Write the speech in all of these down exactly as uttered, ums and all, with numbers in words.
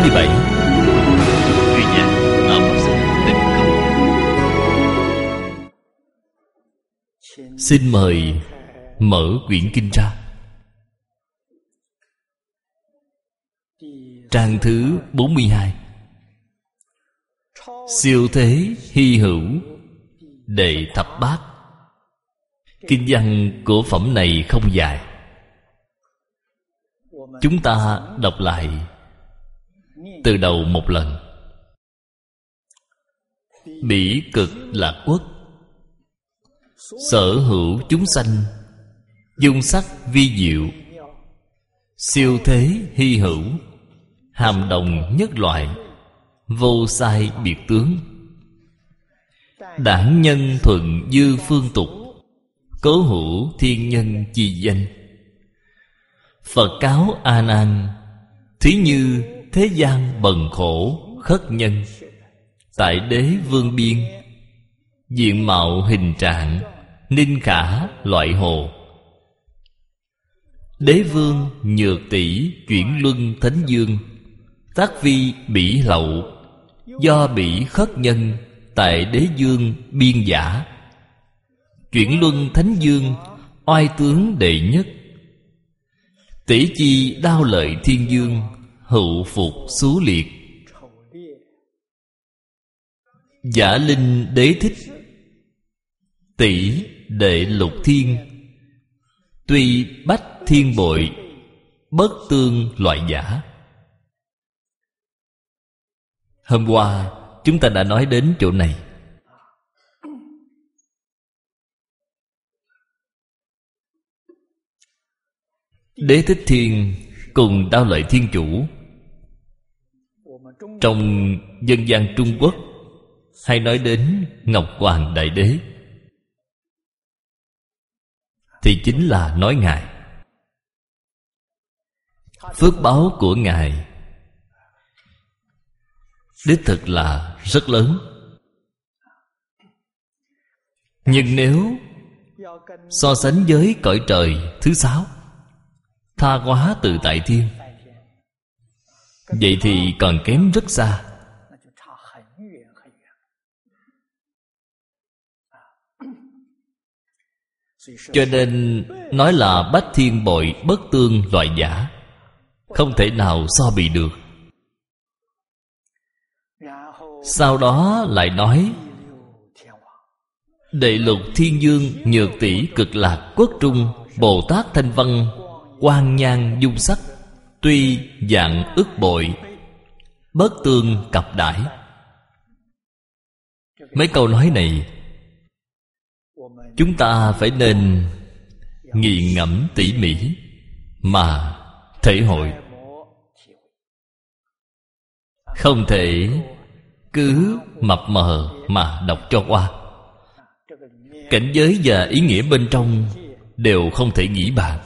mươi bảy. Người nhà ở Pháp Sư Tịnh Không. Xin mời mở quyển kinh ra. Trang thứ bốn mươi hai. Siêu thế hy hữu đệ thập bát. Kinh văn của phẩm này không dài, chúng ta đọc lại từ đầu một lần. Bỉ cực lạc quốc, sở hữu chúng sanh, dung sắc vi diệu, siêu thế hy hữu, hàm đồng nhất loại, vô sai biệt tướng. Đảng nhân thuận dư phương tục, cố hữu thiên nhân chi danh. Phật cáo A Nan, thí như thế gian bần khổ khất nhân, tại đế vương biên, diện mạo hình trạng, ninh khả loại hồ. Đế vương nhược tỷ chuyển luân thánh dương, tác vi bỉ lậu, do bỉ khất nhân, tại đế dương biên giả. Chuyển luân thánh dương, oai tướng đệ nhất, tỷ chi đao lợi thiên dương, hữu phục xú liệt. Giả linh đế thích, tỷ đệ lục thiên, tuy bách thiên bội, bất tương loại giả. Hôm qua chúng ta đã nói đến chỗ này. Đế thích thiên cùng đao lợi thiên chủ, trong dân gian Trung Quốc hay nói đến Ngọc Hoàng Đại Đế, thì chính là nói Ngài. Phước báo của Ngài đích thực là rất lớn. Nhưng nếu so sánh với cõi trời thứ sáu, tha hóa tự tại thiên, vậy thì còn kém rất xa. Cho nên nói là bách thiên bội bất tương loại giả, không thể nào so bì được. Sau đó lại nói đệ lục thiên dương nhược tỷ cực lạc quốc trung, Bồ Tát thanh văn, quang nhan dung sắc, tuy dạng ức bội, bất tương cập đãi. Mấy câu nói này chúng ta phải nên nghiền ngẫm tỉ mỉ mà thể hội, không thể cứ mập mờ mà đọc cho qua. Cảnh giới và ý nghĩa bên trong đều không thể nghĩ bàn.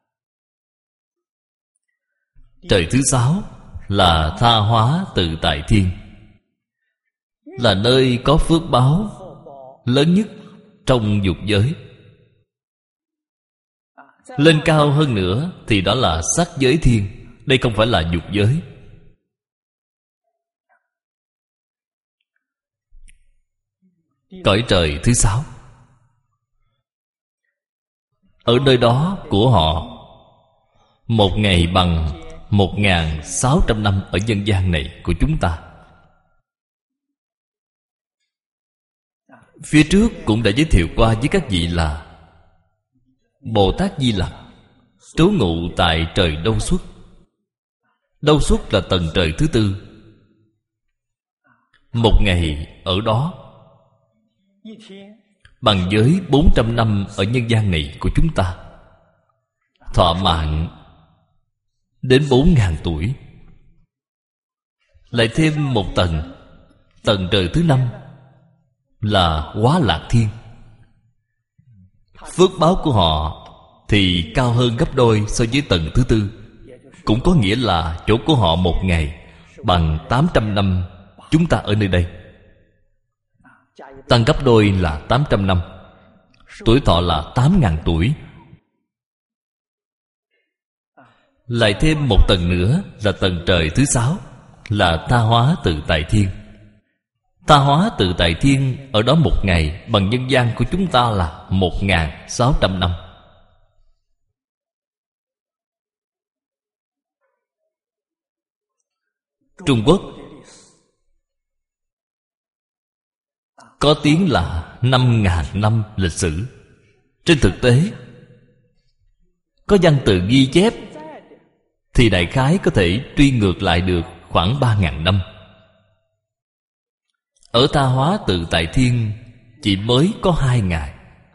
Trời thứ sáu là tha hóa tự tại thiên, là nơi có phước báo lớn nhất trong dục giới. Lên cao hơn nữa thì đó là sắc giới thiên. Đây không phải là dục giới. Cõi trời thứ sáu, ở nơi đó của họ, một ngày bằng một ngàn sáu trăm năm ở nhân gian này của chúng ta. Phía trước cũng đã giới thiệu qua với các vị là Bồ Tát Di Lặc trú ngụ tại trời Đâu Xuất. Đâu Xuất là tầng trời thứ tư. Một ngày ở đó bằng với bốn trăm năm ở nhân gian này của chúng ta, thọ mạng đến bốn ngàn tuổi. Lại thêm một tầng, tầng trời thứ năm là Hóa Lạc Thiên. Phước báo của họ thì cao hơn gấp đôi so với tầng thứ tư. Cũng có nghĩa là chỗ của họ một ngày bằng tám trăm năm chúng ta ở nơi đây. Tăng gấp đôi là tám trăm năm. Tuổi thọ là tám ngàn tuổi. Lại thêm một tầng nữa là tầng trời thứ sáu, là Tha Hóa Tự Tại Thiên. Tha Hóa Tự Tại Thiên ở đó một ngày bằng nhân gian của chúng ta là một nghìn sáu trăm năm. Trung Quốc có tiếng là năm ngàn năm lịch sử. Trên thực tế, có văn tự ghi chép thì đại khái có thể truy ngược lại được khoảng ba ngàn năm. Ở Tha Hóa Tự Tại Thiên chỉ mới có hai ngày.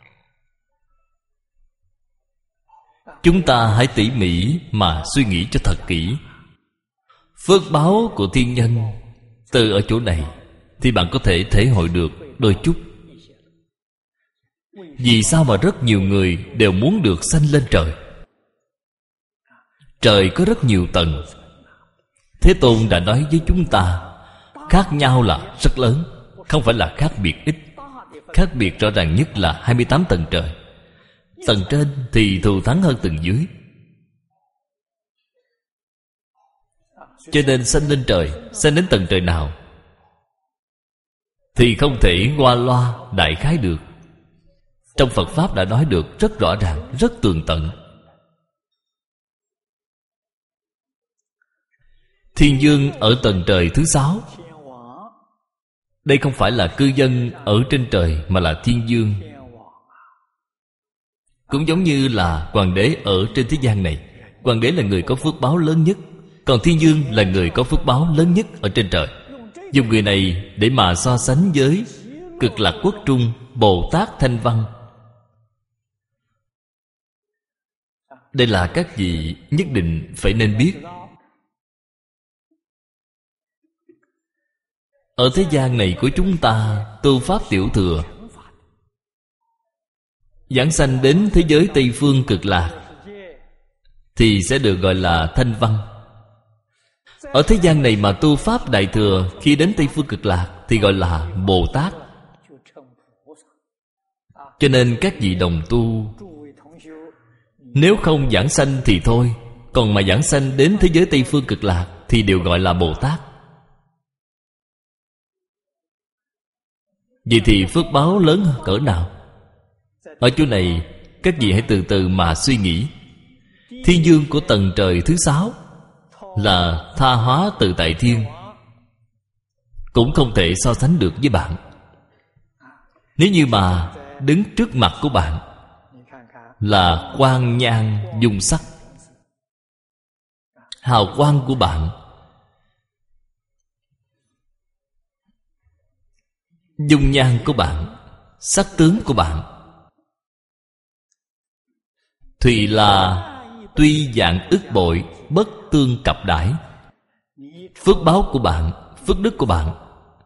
Chúng ta hãy tỉ mỉ mà suy nghĩ cho thật kỹ. Phước báo của thiên nhân từ ở chỗ này thì bạn có thể thể hội được đôi chút. Vì sao mà rất nhiều người đều muốn được sanh lên trời? Trời có rất nhiều tầng. Thế Tôn đã nói với chúng ta, khác nhau là rất lớn, không phải là khác biệt ít. Khác biệt rõ ràng nhất là hai mươi tám tầng trời. Tầng trên thì thù thắng hơn tầng dưới. Cho nên sanh lên trời, sanh đến tầng trời nào thì không thể qua loa đại khái được. Trong Phật Pháp đã nói được rất rõ ràng, rất tường tận. Thiên dương ở tầng trời thứ sáu. Đây không phải là cư dân ở trên trời, mà là thiên dương. Cũng giống như là hoàng đế ở trên thế gian này. Hoàng đế là người có phước báo lớn nhất, còn thiên dương là người có phước báo lớn nhất ở trên trời. Dùng người này để mà so sánh với Cực Lạc Quốc Trung Bồ Tát Thanh Văn. Đây là các vị nhất định phải nên biết. Ở thế gian này của chúng ta, tu pháp tiểu thừa, giảng sanh đến thế giới Tây Phương Cực Lạc thì sẽ được gọi là Thanh Văn. Ở thế gian này mà tu pháp đại thừa, khi đến Tây Phương Cực Lạc thì gọi là Bồ Tát. Cho nên các vị đồng tu, nếu không giảng sanh thì thôi, còn mà giảng sanh đến thế giới Tây Phương Cực Lạc thì đều gọi là Bồ Tát. Vậy thì phước báo lớn cỡ nào? Ở chỗ này các vị hãy từ từ mà suy nghĩ. Thiên dương của tầng trời thứ sáu là Tha Hóa Tự Tại Thiên, cũng không thể so sánh được với bạn. Nếu như mà đứng trước mặt của bạn là quang nhan dung sắc, hào quang của bạn, dung nhan của bạn, sắc tướng của bạn thì là tuy dạng ức bội, bất tương cập đãi. Phước báo của bạn, phước đức của bạn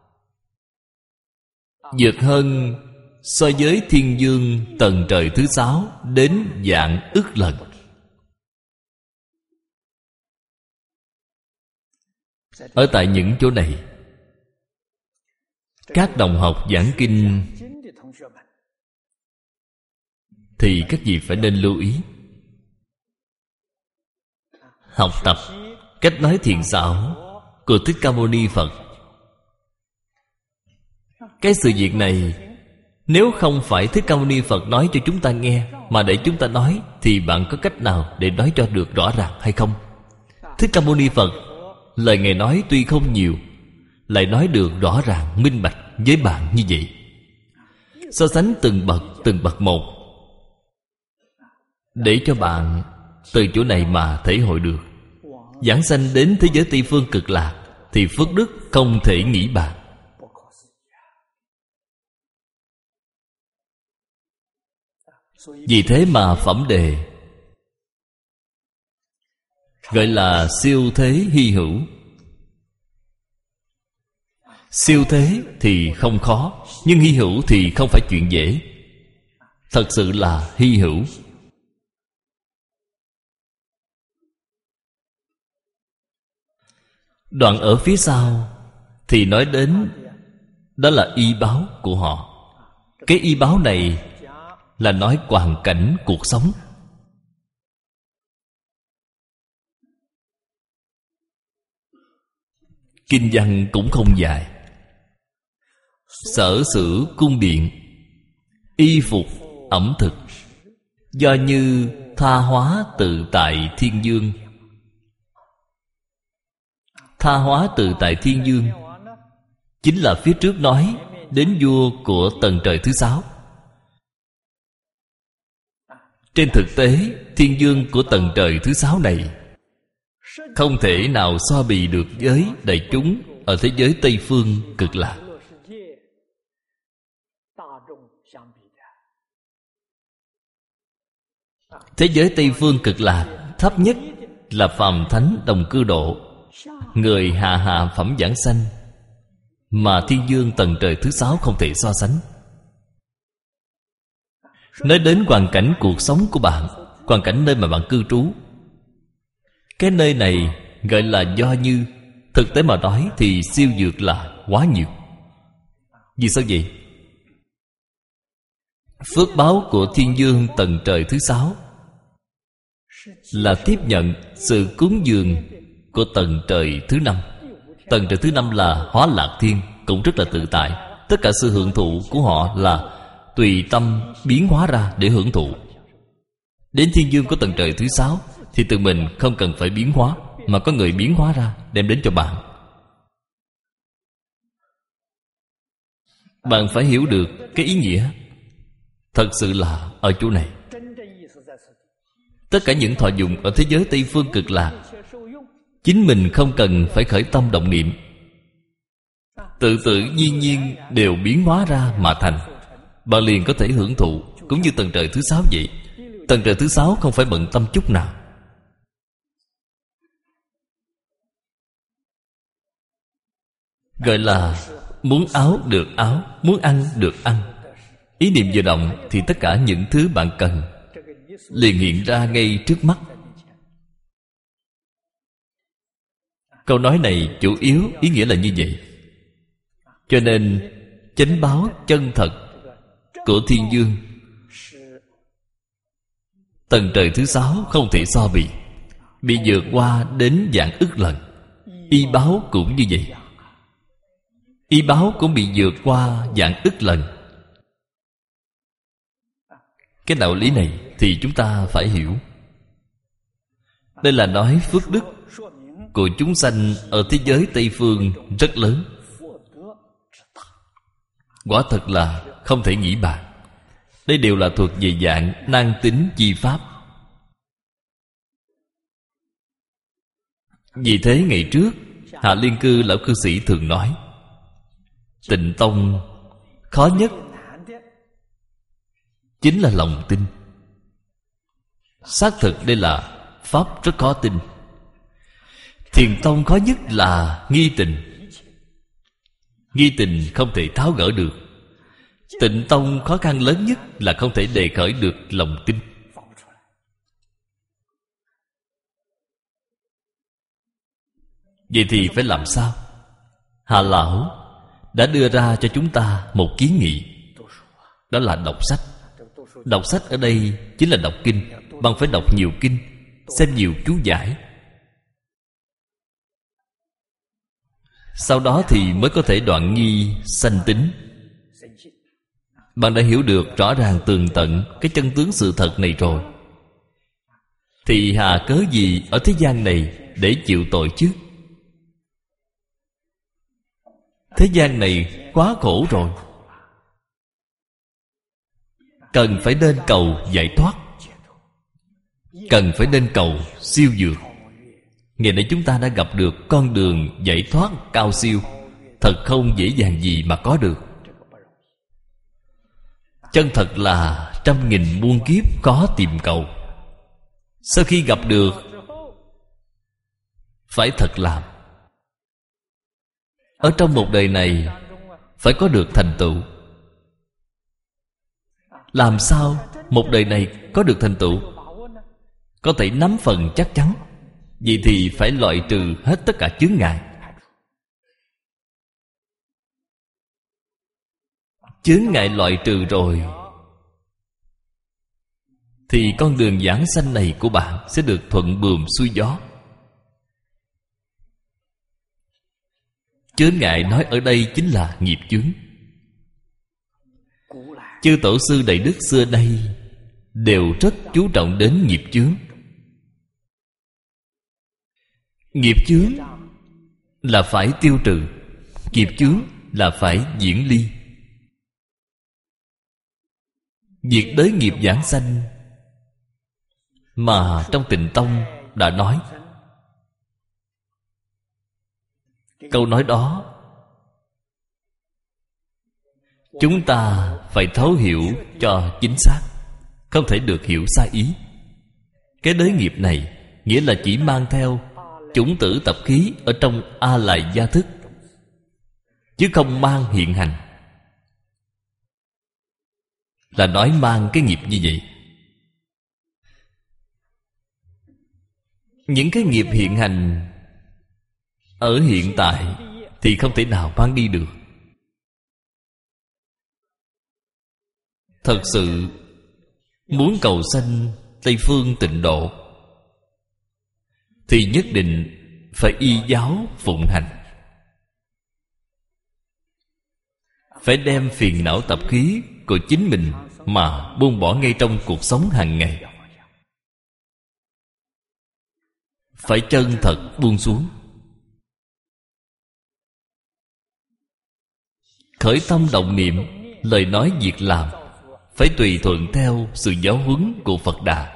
vượt hơn so với thiên dương tầng trời thứ sáu đến vạn ức lần. Ở tại những chỗ này, các đồng học giảng kinh thì các vị phải nên lưu ý. Học tập cách nói thiện xảo của Thích Ca Mâu Ni Phật. Cái sự việc này, nếu không phải Thích Ca Mâu Ni Phật nói cho chúng ta nghe, mà để chúng ta nói, thì bạn có cách nào để nói cho được rõ ràng hay không? Thích Ca Mâu Ni Phật, lời Ngài nói tuy không nhiều, lại nói được rõ ràng, minh bạch với bạn như vậy. So sánh từng bậc, từng bậc một, để cho bạn từ chỗ này mà thể hội được. Giảng sanh đến thế giới Tây Phương Cực Lạc thì phước đức không thể nghĩ bàn. Vì thế mà phẩm đề gọi là siêu thế hy hữu. Siêu thế thì không khó, nhưng hy hữu thì không phải chuyện dễ. Thật sự là hy hữu. Đoạn ở phía sau thì nói đến đó là y báo của họ. Cái y báo này là nói hoàn cảnh cuộc sống. Kinh văn cũng không dài. Sở xử cung điện, y phục, ẩm thực, do như tha hóa tự tại thiên dương. Tha hóa tự tại thiên dương chính là phía trước nói đến vua của tầng trời thứ sáu. Trên thực tế, thiên dương của tầng trời thứ sáu này không thể nào so bì được với đại chúng ở thế giới Tây Phương Cực Lạc. Thế giới Tây Phương Cực Lạc thấp nhất là phàm thánh đồng cư độ, người hạ hạ phẩm giảng sanh, mà thiên dương tầng trời thứ sáu không thể so sánh. Nói đến hoàn cảnh cuộc sống của bạn, hoàn cảnh nơi mà bạn cư trú, cái nơi này gọi là do như. Thực tế mà nói thì siêu dược là quá nhiều. Vì sao vậy? Phước báo của thiên dương tầng trời thứ sáu là tiếp nhận sự cúng dường của tầng trời thứ năm. Tầng trời thứ năm là Hóa Lạc Thiên, cũng rất là tự tại. Tất cả sự hưởng thụ của họ là tùy tâm biến hóa ra để hưởng thụ. Đến thiên dương của tầng trời thứ sáu thì tự mình không cần phải biến hóa, mà có người biến hóa ra đem đến cho bạn. Bạn phải hiểu được cái ý nghĩa thật sự là ở chỗ này. Tất cả những thọ dụng ở thế giới Tây Phương Cực Lạc, chính mình không cần phải khởi tâm động niệm, tự tự nhiên nhiên đều biến hóa ra mà thành. Bạn liền có thể hưởng thụ. Cũng như tầng trời thứ sáu vậy. Tầng trời thứ sáu không phải bận tâm chút nào. Gọi là muốn áo được áo, muốn ăn được ăn. Ý niệm vừa động thì tất cả những thứ bạn cần liền hiện ra ngay trước mắt. Câu nói này chủ yếu ý nghĩa là như vậy. Cho nên chánh báo chân thật của thiên dương tầng trời thứ sáu không thể so bì, bị vượt qua đến vạn ức lần. Y báo cũng như vậy. Y báo cũng bị vượt qua vạn ức lần. Cái đạo lý này thì chúng ta phải hiểu. Đây là nói phước đức của chúng sanh ở thế giới Tây Phương rất lớn. Quả thật là không thể nghĩ bàn. Đây đều là thuộc về dạng nan tính chi pháp. Vì thế ngày trước Hạ Liên Cư lão cư sĩ thường nói, Tịnh Tông khó nhất chính là lòng tin. Xác thực đây là pháp rất khó tin. Thiền Tông khó nhất là nghi tình. Nghi tình không thể tháo gỡ được. Tịnh Tông khó khăn lớn nhất là không thể đề khởi được lòng tin. Vậy thì phải làm sao? Hà Lão đã đưa ra cho chúng ta một kiến nghị. Đó là đọc sách. Đọc sách ở đây chính là đọc kinh. Bạn phải đọc nhiều kinh, xem nhiều chú giải. Sau đó thì mới có thể đoạn nghi sanh tính. Bạn đã hiểu được rõ ràng tường tận cái chân tướng sự thật này rồi, thì hà cớ gì ở thế gian này để chịu tội chứ? Thế gian này quá khổ rồi, cần phải nên cầu giải thoát, cần phải nên cầu siêu dược. Ngày nay chúng ta đã gặp được con đường giải thoát cao siêu, thật không dễ dàng gì mà có được. Chân thật là trăm nghìn muôn kiếp khó tìm cầu. Sau khi gặp được, phải thật làm. Ở trong một đời này phải có được thành tựu. Làm sao một đời này có được thành tựu? Có thể nắm phần chắc chắn. Vậy thì phải loại trừ hết tất cả chướng ngại. Chướng ngại loại trừ rồi thì con đường giảng sanh này của bạn sẽ được thuận buồm xuôi gió. Chướng ngại nói ở đây chính là nghiệp chướng. Chư tổ sư Đại Đức xưa nay đều rất chú trọng đến nghiệp chướng. Nghiệp chướng là phải tiêu trừ, nghiệp chướng là phải diễn ly. Việc đới nghiệp giảng sanh mà trong Tịnh Tông đã nói, câu nói đó chúng ta phải thấu hiểu cho chính xác, không thể được hiểu sai ý. Cái đới nghiệp này nghĩa là chỉ mang theo chủng tử tập khí ở trong A Lại gia thức, chứ không mang hiện hành. Là nói mang cái nghiệp như vậy. Những cái nghiệp hiện hành ở hiện tại thì không thể nào mang đi được. Thật sự muốn cầu sanh Tây Phương Tịnh Độ thì nhất định phải y giáo phụng hành, phải đem phiền não tập khí của chính mình mà buông bỏ ngay trong cuộc sống hàng ngày. Phải chân thật buông xuống. Khởi tâm động niệm, lời nói việc làm phải tùy thuận theo sự giáo huấn của Phật Đà.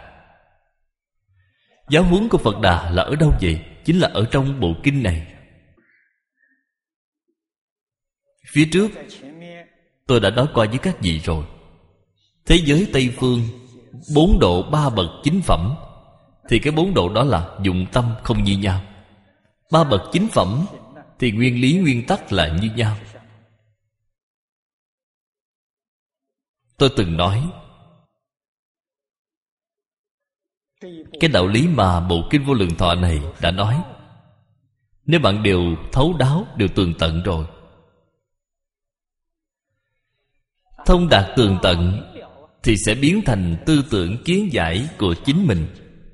Giáo huấn của Phật Đà là ở đâu vậy? Chính là ở trong bộ kinh này. Phía trước tôi đã nói qua với các vị rồi. Thế giới Tây Phương bốn độ ba bậc chính phẩm, thì cái bốn độ đó là dụng tâm không như nhau. Ba bậc chính phẩm thì nguyên lý nguyên tắc là như nhau. Tôi từng nói cái đạo lý mà bộ kinh Vô Lượng Thọ này đã nói, nếu bạn đều thấu đáo, đều tường tận rồi, thông đạt tường tận, thì sẽ biến thành tư tưởng kiến giải của chính mình.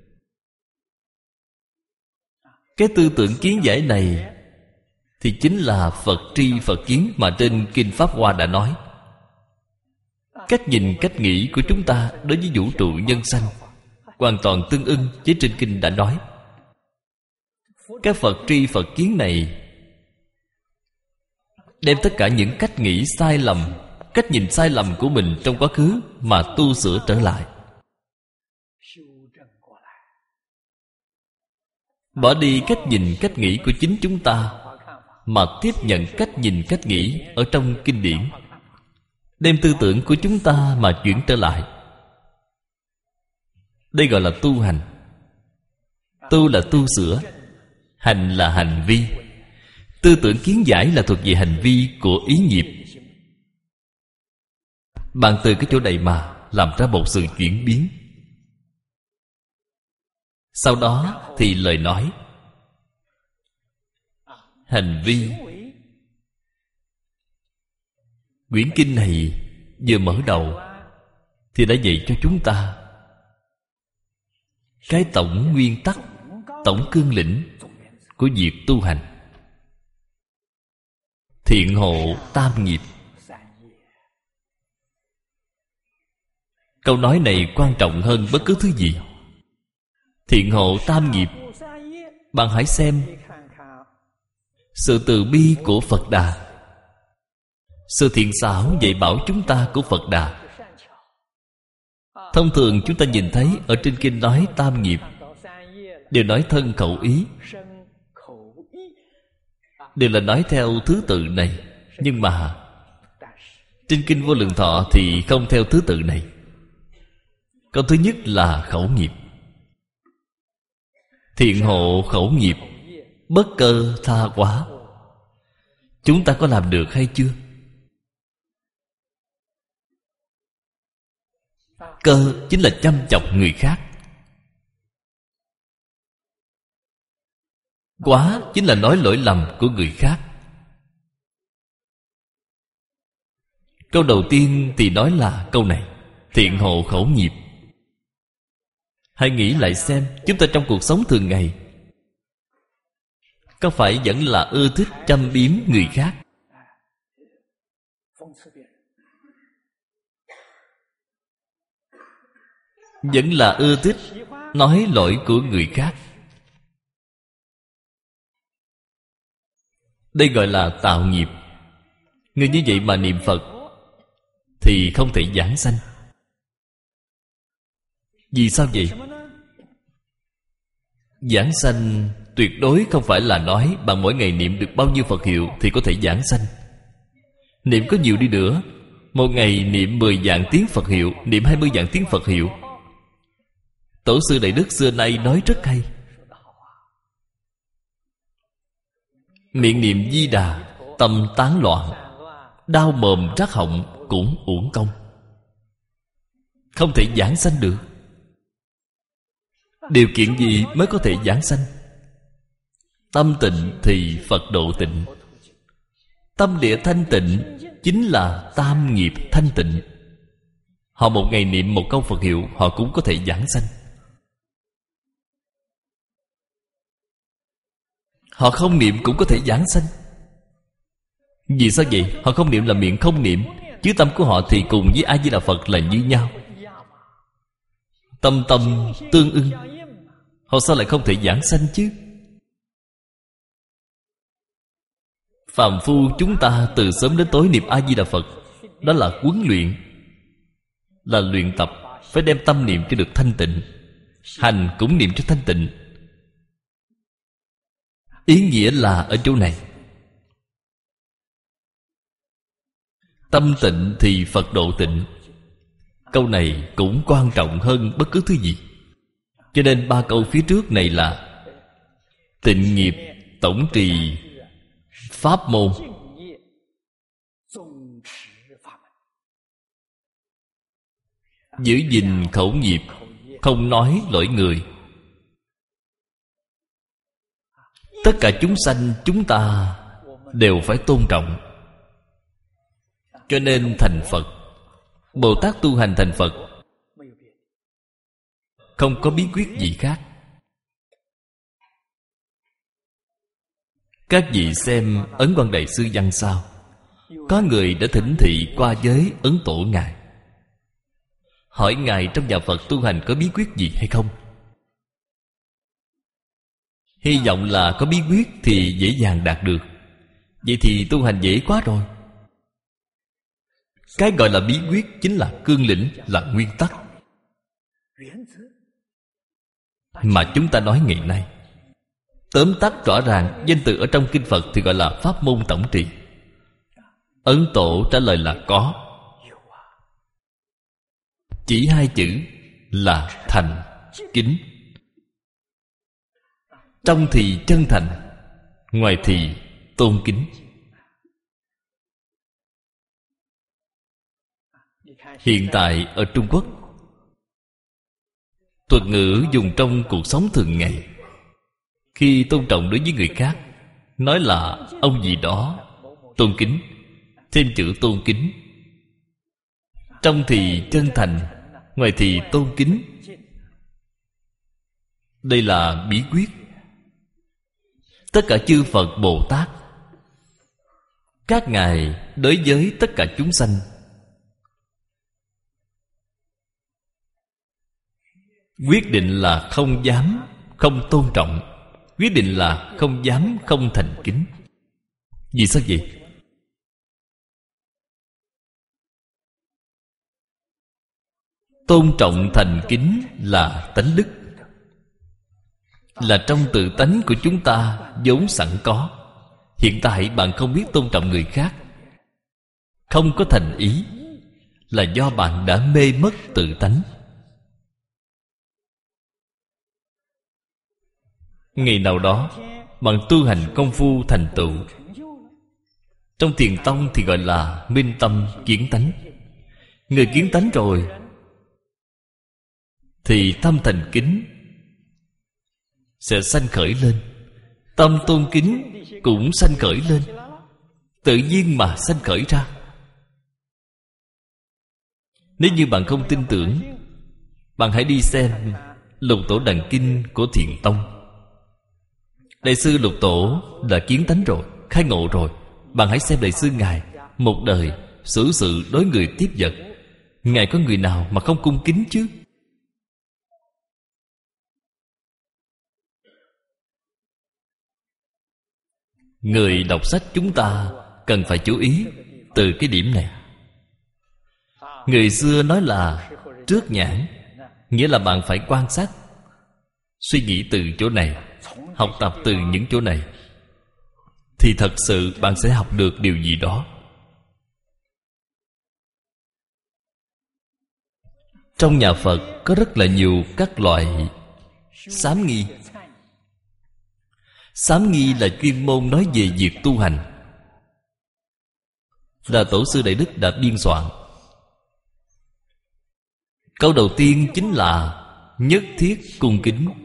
Cái tư tưởng kiến giải này thì chính là Phật tri Phật kiến mà trên Kinh Pháp Hoa đã nói. Cách nhìn, cách nghĩ của chúng ta đối với vũ trụ nhân sanh hoàn toàn tương ưng với trên Kinh đã nói. Các Phật tri Phật kiến này đem tất cả những cách nghĩ sai lầm, cách nhìn sai lầm của mình trong quá khứ mà tu sửa trở lại. Bỏ đi cách nhìn, cách nghĩ của chính chúng ta, mà tiếp nhận cách nhìn, cách nghĩ ở trong kinh điển, đem tư tưởng của chúng ta mà chuyển trở lại. Đây gọi là tu hành. Tu là tu sửa, hành là hành vi. Tư tưởng kiến giải là thuộc về hành vi của ý nghiệp. Bạn từ cái chỗ này mà làm ra một sự chuyển biến. Sau đó thì lời nói, hành vi. Quyển kinh này vừa mở đầu thì đã dạy cho chúng ta cái tổng nguyên tắc, tổng cương lĩnh của việc tu hành. Thiện hộ tam nghiệp. Câu nói này quan trọng hơn bất cứ thứ gì. Thiện hộ tam nghiệp. Bạn hãy xem sự từ bi của Phật Đà, sự thiện xảo dạy bảo chúng ta của Phật Đà. Thông thường chúng ta nhìn thấy ở trên kinh nói tam nghiệp đều nói thân khẩu ý, đều là nói theo thứ tự này. Nhưng mà trên kinh Vô Lượng Thọ thì không theo thứ tự này. Câu thứ nhất là khẩu nghiệp. Thiện hộ khẩu nghiệp, bất cơ tha quá. Chúng ta có làm được hay chưa? Cơ chính là chăm chọc người khác, quá chính là nói lỗi lầm của người khác. Câu đầu tiên thì nói là câu này, thiện hộ khẩu nghiệp. Hãy nghĩ lại xem, chúng ta trong cuộc sống thường ngày có phải vẫn là ưa thích châm biếm người khác? Vẫn là ưa thích nói lỗi của người khác. Đây gọi là tạo nghiệp. Người như vậy mà niệm Phật thì không thể giảng sanh. Vì sao vậy? Giảng sanh tuyệt đối không phải là nói bạn mỗi ngày niệm được bao nhiêu Phật hiệu thì có thể giảng sanh. Niệm có nhiều đi nữa, một ngày niệm mười vạn tiếng Phật hiệu, niệm hai mươi vạn tiếng Phật hiệu. Tổ sư Đại Đức xưa nay nói rất hay. Miệng niệm Di Đà, tâm tán loạn, đau mồm rát họng cũng uổng công, không thể giảng sanh được. Điều kiện gì mới có thể giảng sanh? Tâm tịnh thì Phật độ tịnh. Tâm địa thanh tịnh chính là tam nghiệp thanh tịnh. Họ một ngày niệm một câu Phật hiệu, họ cũng có thể giảng sanh. Họ không niệm cũng có thể giảng sanh. Vì sao vậy? Họ không niệm là miệng không niệm, chứ tâm của họ thì cùng với A Di Đà Phật là như nhau. Tâm tâm tương ưng, họ sao lại không thể giảng sanh chứ? Phàm phu chúng ta từ sớm đến tối niệm A Di Đà Phật, đó là huấn luyện, là luyện tập. Phải đem tâm niệm cho được thanh tịnh, hành cũng niệm cho thanh tịnh. Ý nghĩa là ở chỗ này. Tâm tịnh thì Phật độ tịnh. Câu này cũng quan trọng hơn bất cứ thứ gì. Cho nên ba câu phía trước này là tịnh nghiệp, tổng trì, pháp môn. Giữ gìn khẩu nghiệp, không nói lỗi người. Tất cả chúng sanh chúng ta đều phải tôn trọng. Cho nên thành Phật, Bồ Tát tu hành thành Phật không có bí quyết gì khác. Các vị xem Ấn Quang Đại Sư văn sao, có người đã thỉnh thị qua với Ấn Tổ Ngài, hỏi Ngài trong nhà Phật tu hành có bí quyết gì hay không. Hy vọng là có bí quyết thì dễ dàng đạt được. Vậy thì tu hành dễ quá rồi. Cái gọi là bí quyết chính là cương lĩnh, là nguyên tắc mà chúng ta nói ngày nay. Tóm tắt rõ ràng, danh từ ở trong kinh Phật thì gọi là pháp môn tổng trì. Ấn Tổ trả lời là có. Chỉ hai chữ là thành, kính. Trong thì chân thành, ngoài thì tôn kính. Hiện tại ở Trung Quốc, thuật ngữ dùng trong cuộc sống thường ngày, khi tôn trọng đối với người khác, nói là ông gì đó, tôn kính, thêm chữ tôn kính. Trong thì chân thành, ngoài thì tôn kính. Đây là bí quyết. Tất cả chư Phật Bồ Tát, các ngài đối với tất cả chúng sanh quyết định là không dám không tôn trọng, quyết định là không dám không thành kính. Vì sao vậy? Tôn trọng thành kính là tánh đức, là trong tự tánh của chúng ta vốn sẵn có. Hiện tại bạn không biết tôn trọng người khác, không có thành ý, là do bạn đã mê mất tự tánh. Ngày nào đó bạn tu hành công phu thành tựu, trong Thiền tông thì gọi là minh tâm kiến tánh. Người kiến tánh rồi thì tâm thành kính sẽ sanh khởi lên, tâm tôn kính cũng sanh khởi lên, tự nhiên mà sanh khởi ra. Nếu như bạn không tin tưởng, bạn hãy đi xem Lục Tổ Đàn Kinh của Thiền tông. Đại sư Lục Tổ đã kiến tánh rồi, khai ngộ rồi. Bạn hãy xem Đại sư Ngài một đời xử sự đối người tiếp vật, Ngài có người nào mà không cung kính chứ? Người đọc sách chúng ta cần phải chú ý từ cái điểm này. Người xưa nói là trước nhãn, nghĩa là bạn phải quan sát, suy nghĩ từ chỗ này, học tập từ những chỗ này, thì thật sự bạn sẽ học được điều gì đó. Trong nhà Phật có rất là nhiều các loại sám nghi. Sám nghi là chuyên môn nói về việc tu hành, là Tổ sư Đại Đức đã biên soạn. Câu đầu tiên chính là nhất thiết cung kính.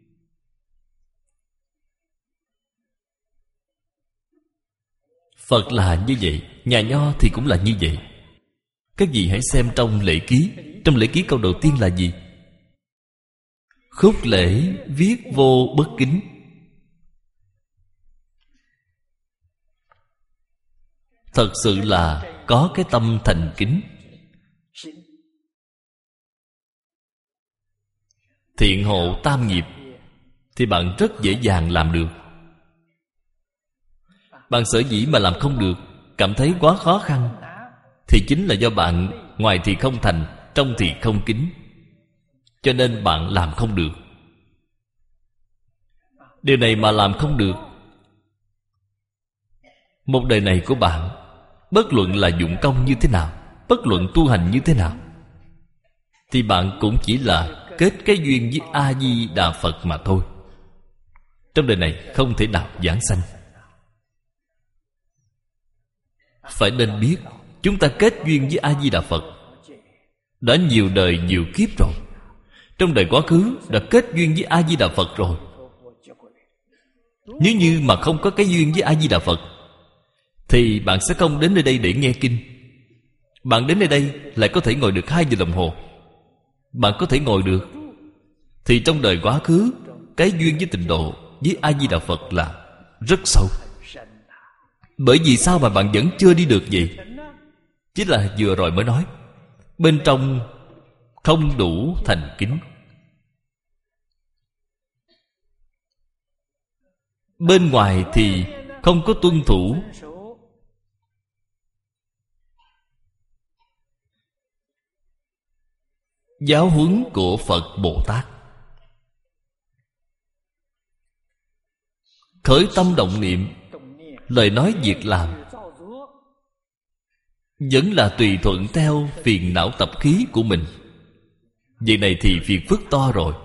Phật là như vậy, nhà Nho thì cũng là như vậy. Các vị hãy xem trong lễ ký. Trong lễ ký câu đầu tiên là gì? Khúc lễ viết vô bất kính. Thật sự là có cái tâm thành kính. Thiện hộ tam nghiệp thì bạn rất dễ dàng làm được. Bạn sở dĩ mà làm không được, cảm thấy quá khó khăn, thì chính là do bạn ngoài thì không thành, trong thì không kính, cho nên bạn làm không được. Điều này mà làm không được, một đời này của bạn, bất luận là dụng công như thế nào, bất luận tu hành như thế nào, thì bạn cũng chỉ là kết cái duyên với A-di-đà Phật mà thôi. Trong đời này không thể nào giảng sanh. Phải nên biết, chúng ta kết duyên với A-di-đà Phật đã nhiều đời nhiều kiếp rồi. Trong đời quá khứ đã kết duyên với A-di-đà Phật rồi. Nếu như mà không có cái duyên với A-di-đà Phật, thì bạn sẽ không đến nơi đây để nghe kinh. Bạn đến nơi đây lại có thể ngồi được hai giờ đồng hồ. Bạn có thể ngồi được, thì trong đời quá khứ, cái duyên với tịnh độ với A-di-đà Phật là rất sâu. Bởi vì sao mà bạn vẫn chưa đi được vậy? Chính là vừa rồi mới nói, bên trong không đủ thành kính, bên ngoài thì không có tuân thủ. Giáo huấn của Phật Bồ Tát. Khởi tâm động niệm, lời nói việc làm vẫn là tùy thuận theo phiền não tập khí của mình. Việc này thì phiền phức to rồi.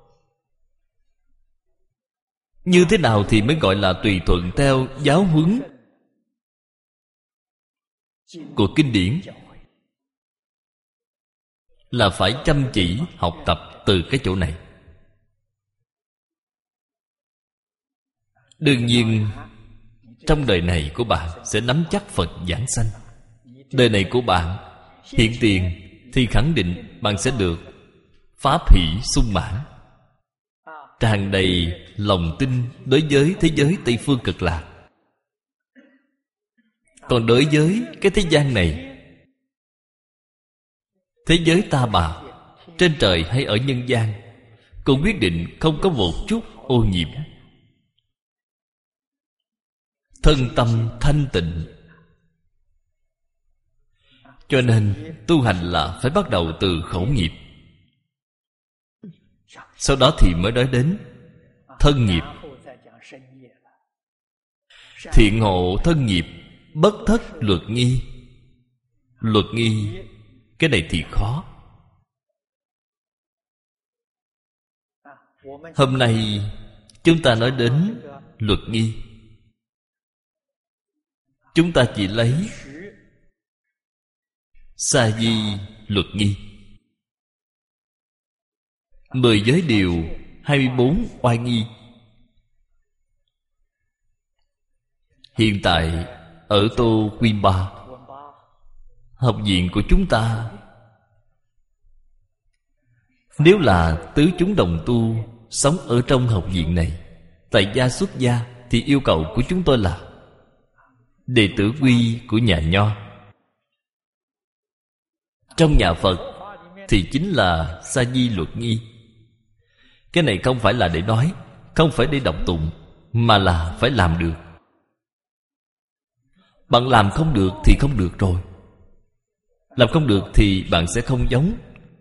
Như thế nào thì mới gọi là tùy thuận theo giáo huấn của kinh điển? Là phải chăm chỉ học tập từ cái chỗ này. Đương nhiên trong đời này của bạn sẽ nắm chắc Phật giảng sanh. Đời này của bạn hiện tiền thì khẳng định bạn sẽ được pháp hỷ sung mãn, tràn đầy lòng tin đối với thế giới Tây Phương Cực Lạc. Còn đối với cái thế gian này, thế giới ta bà, trên trời hay ở nhân gian, cũng quyết định không có một chút ô nhiễm. Thân tâm thanh tịnh. Cho nên tu hành là phải bắt đầu từ khẩu nghiệp, sau đó thì mới nói đến thân nghiệp. Thiện hộ thân nghiệp, bất thất luật nghi. Luật nghi, cái này thì khó. Hôm nay chúng ta nói đến luật nghi, chúng ta chỉ lấy sa di luật nghi. Mười giới điều, hai mươi bốn oai nghi. Hiện tại ở Tô Quyên Ba, học viện của chúng ta, nếu là tứ chúng đồng tu sống ở trong học viện này, Tại gia xuất gia thì yêu cầu của chúng tôi là đệ tử quy của nhà Nho. Trong nhà Phật thì chính là sa di luật nghi. Cái này không phải là để nói, không phải để đọc tụng, mà là phải làm được. Bạn làm không được thì không được rồi. Làm không được thì bạn sẽ không giống.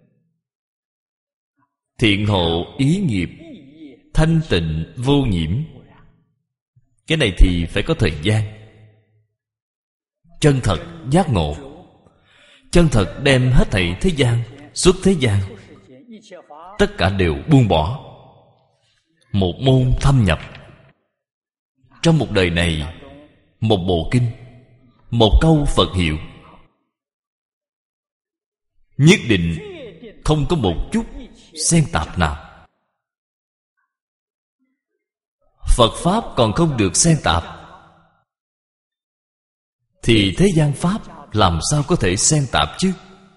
Thiện hộ ý nghiệp, thanh tịnh vô nhiễm. Cái này thì phải có thời gian. Chân thật giác ngộ, chân thật đem hết thảy thế gian, xuất thế gian, tất cả đều buông bỏ. Một môn thâm nhập. Trong một đời này, một bộ kinh, một câu Phật hiệu, nhất định không có một chút xen tạp nào. Phật Pháp còn không được xen tạp, thì thế gian Pháp làm sao có thể xen tạp chứ?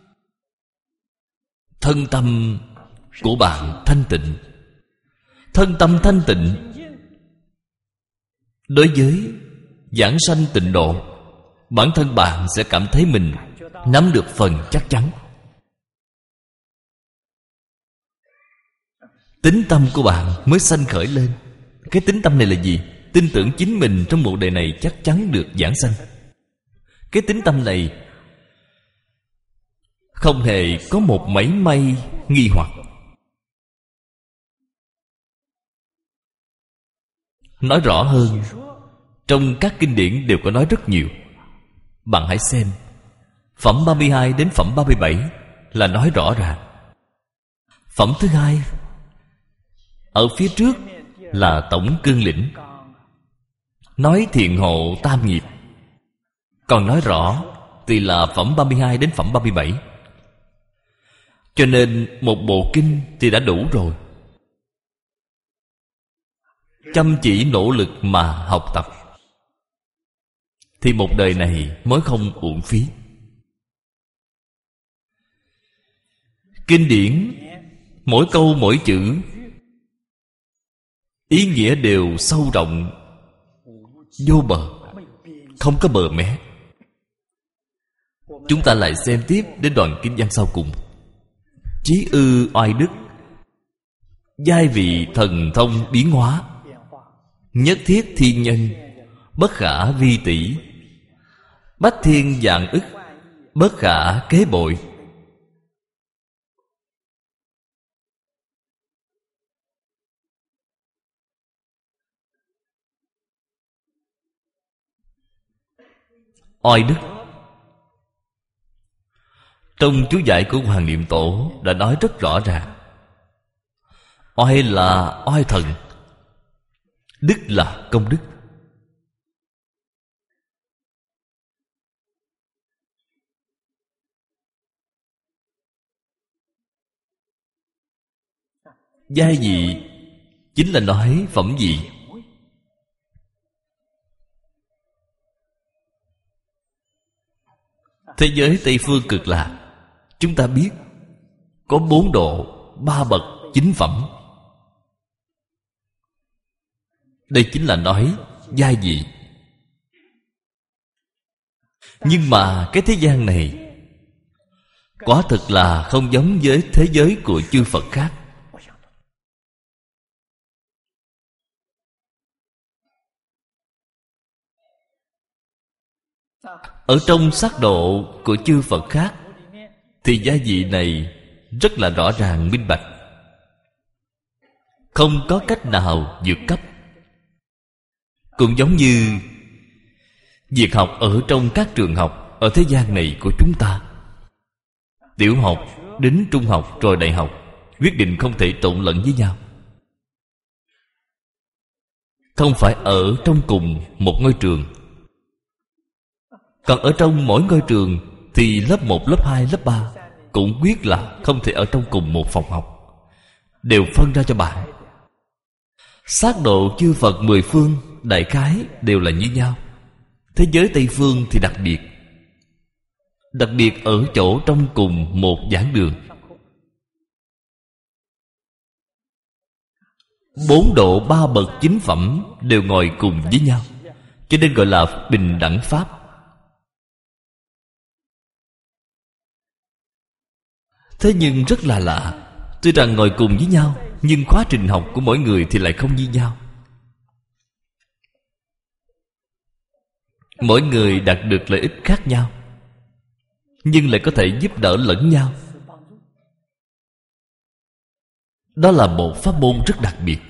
Thân tâm của bạn thanh tịnh. Thân tâm thanh tịnh, đối với giảng sanh tịnh độ, bản thân bạn sẽ cảm thấy mình nắm được phần chắc chắn. Tín tâm của bạn mới sanh khởi lên. Cái tín tâm này là gì? Tin tưởng chính mình trong một đời này chắc chắn được giảng sanh. Cái tín tâm này không hề có một mảy may nghi hoặc. Nói rõ hơn, trong các kinh điển đều có nói rất nhiều. Bạn hãy xem Phẩm ba mươi hai đến Phẩm ba mươi bảy là nói rõ ràng. Phẩm thứ hai, ở phía trước là tổng cương lĩnh, nói thiện hộ tam nghiệp. Còn nói rõ thì là Phẩm ba mươi hai đến Phẩm ba mươi bảy. Cho nên một bộ kinh thì đã đủ rồi. Chăm chỉ nỗ lực mà học tập thì một đời này mới không uổng phí. Kinh điển mỗi câu mỗi chữ ý nghĩa đều sâu rộng vô bờ, không có bờ mé. Chúng ta lại xem tiếp đến đoạn kinh văn sau cùng. Chí ư oai đức, giai vị thần thông biến hóa, nhất thiết thiên nhân, bất khả vi tỷ, bách thiên vạn ức, bất khả kế bội. Oai đức, trong chú giải của Hoàng Niệm Tổ đã nói rất rõ ràng. Oai là oai thần, đức là công đức. Giai vị chính là nói phẩm vị. Thế giới Tây Phương Cực Lạc, chúng ta biết có bốn độ, ba bậc chính phẩm. Đây chính là nói giai vị. Nhưng mà cái thế gian này quả thực là không giống với thế giới của chư Phật khác. Ở trong sắc độ của chư Phật khác thì gia vị này rất là rõ ràng minh bạch, không có cách nào vượt cấp. Cũng giống như việc học ở trong các trường học ở thế gian này của chúng ta. Tiểu học đến trung học rồi đại học quyết định không thể trộn lẫn với nhau. Không phải ở trong cùng một ngôi trường. Còn ở trong mỗi ngôi trường thì lớp một, lớp hai, lớp ba cũng quyết là không thể ở trong cùng một phòng học, đều phân ra cho bạn. Sát độ chư Phật mười phương đại khái đều là như nhau. Thế giới Tây Phương thì đặc biệt. Đặc biệt ở chỗ trong cùng một giảng đường. Bốn độ ba bậc chính phẩm đều ngồi cùng với nhau, cho nên gọi là bình đẳng pháp. Thế nhưng rất là lạ, tuy rằng ngồi cùng với nhau, nhưng quá trình học của mỗi người thì lại không như nhau. Mỗi người đạt được lợi ích khác nhau, nhưng lại có thể giúp đỡ lẫn nhau. Đó là một pháp môn rất đặc biệt.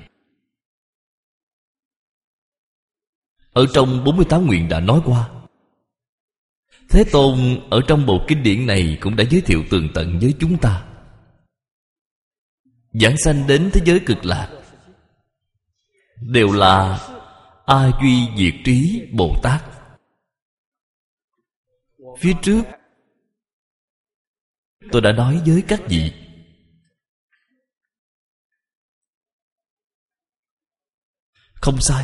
Ở trong bốn mươi tám nguyện đã nói qua. Thế Tôn ở trong bộ kinh điển này cũng đã giới thiệu tường tận với chúng ta. Giảng sanh đến thế giới cực lạc đều là A Duy Diệt Trí Bồ Tát. Phía trước tôi đã nói với các vị, không sai.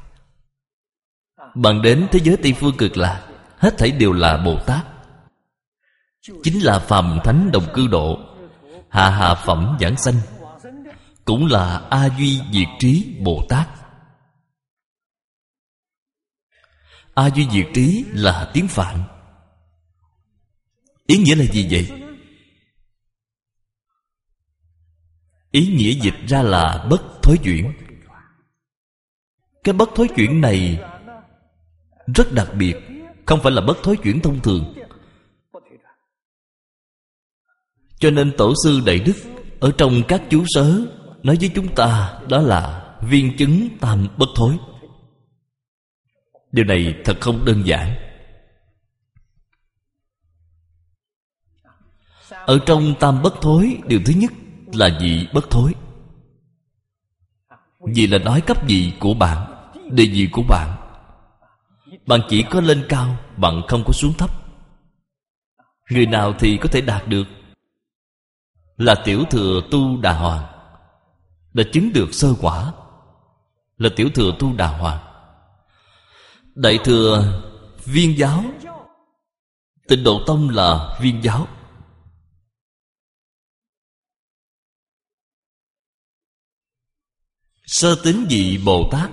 Bạn đến thế giới Tây Phương Cực Lạc, hết thảy đều là Bồ Tát, chính là phàm thánh đồng cư độ, hạ hạ phẩm giảng sanh, cũng là A Duy Diệt Trí Bồ Tát. A Duy Diệt Trí là tiếng Phạn. Ý nghĩa là gì vậy? Ý nghĩa dịch ra là bất thối chuyển. Cái bất thối chuyển này rất đặc biệt, không phải là bất thối chuyển thông thường. Cho nên Tổ sư Đại Đức ở trong các chú sớ nói với chúng ta, đó là viên chứng tam bất thối. Điều này thật không đơn giản. Ở trong tam bất thối, điều thứ nhất là vị bất thối. Vị là nói cấp vị của bạn, địa vị của bạn. Bạn chỉ có lên cao, bạn không có xuống thấp. Người nào thì có thể đạt được? Là tiểu thừa tu đà hoàng, đã chứng được sơ quả, là tiểu thừa tu đà hoàng. Đại thừa Viên giáo, Tịnh Độ Tông là Viên giáo. Sơ tín vị Bồ Tát,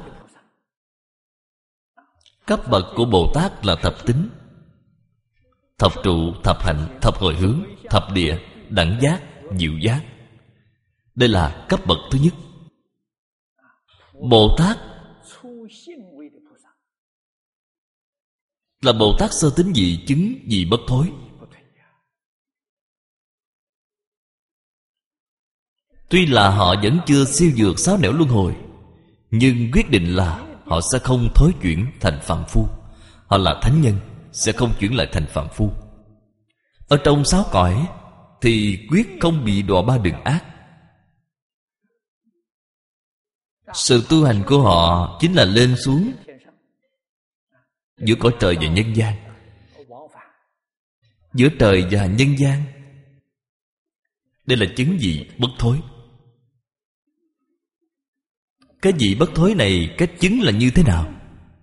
cấp bậc của Bồ Tát là thập tín, thập trụ, thập hạnh, thập hồi hướng, thập địa, đẳng giác, diệu giác. Đây là cấp bậc thứ nhất. Bồ Tát là Bồ Tát sơ tín vị chứng vị bất thối. Tuy là họ vẫn chưa siêu vượt sáu nẻo luân hồi, nhưng quyết định là họ sẽ không thối chuyển thành phàm phu. Họ là thánh nhân, sẽ không chuyển lại thành phàm phu. Ở trong sáu cõi thì quyết không bị đọa ba đường ác. Sự tu hành của họ chính là lên xuống giữa cõi trời và nhân gian, giữa trời và nhân gian. Đây là chứng vị bất thối. Cái vị bất thối này, cách chứng là như thế nào?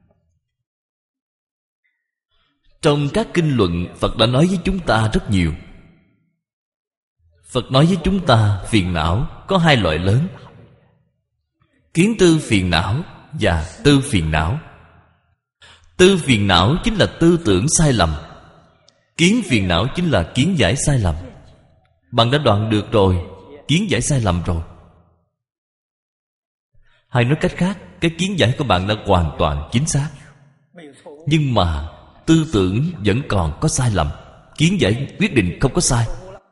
Trong các kinh luận, Phật đã nói với chúng ta rất nhiều. Phật nói với chúng ta phiền não có hai loại lớn: kiến tư phiền não và tư phiền não. Tư phiền não chính là tư tưởng sai lầm, kiến phiền não chính là kiến giải sai lầm. Bạn đã đoạn được rồi, kiến giải sai lầm rồi. Hay nói cách khác, cái kiến giải của bạn đã hoàn toàn chính xác, nhưng mà tư tưởng vẫn còn có sai lầm. Kiến giải quyết định không có sai.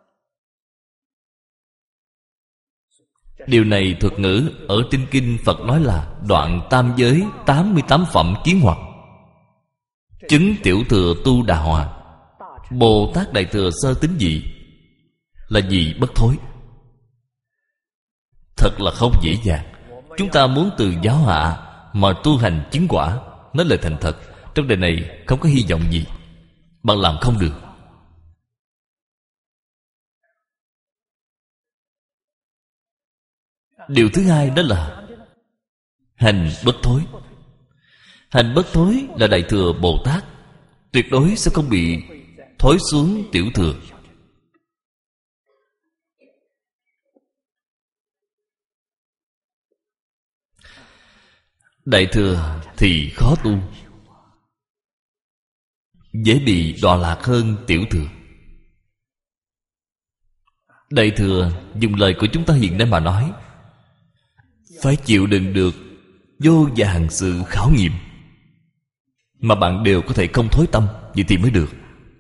Điều này thuật ngữ ở trên kinh Phật nói là đoạn tam giới tám mươi tám phẩm kiến hoặc, chứng tiểu thừa tu đà hoàng. Bồ Tát Đại Thừa sơ tín vị là vị bất thối. Thật là không dễ dàng. Chúng ta muốn từ giáo hạ mà tu hành chứng quả, nói lời thành thật, trong đời này không có hy vọng gì. Bạn làm không được. Điều thứ hai đó là hành bất thối. Hành bất thối là Đại Thừa Bồ Tát tuyệt đối sẽ không bị thối xuống tiểu thừa. Đại thừa thì khó tu, dễ bị đọa lạc hơn tiểu thừa. Đại thừa, dùng lời của chúng ta hiện nay mà nói, phải chịu đựng được vô vàn sự khảo nghiệm, mà bạn đều có thể không thối tâm, vậy thì mới được.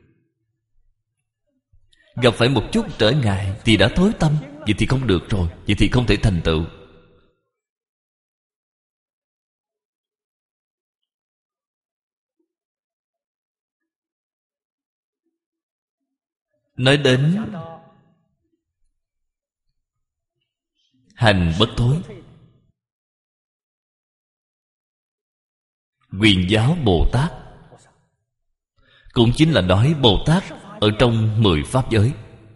Gặp phải một chút trở ngại thì đã thối tâm, vậy thì không được rồi, vậy thì không thể thành tựu. Nói đến hành bất thối, Quyền Giáo Bồ Tát cũng chính là nói Bồ Tát ở trong mười pháp giới.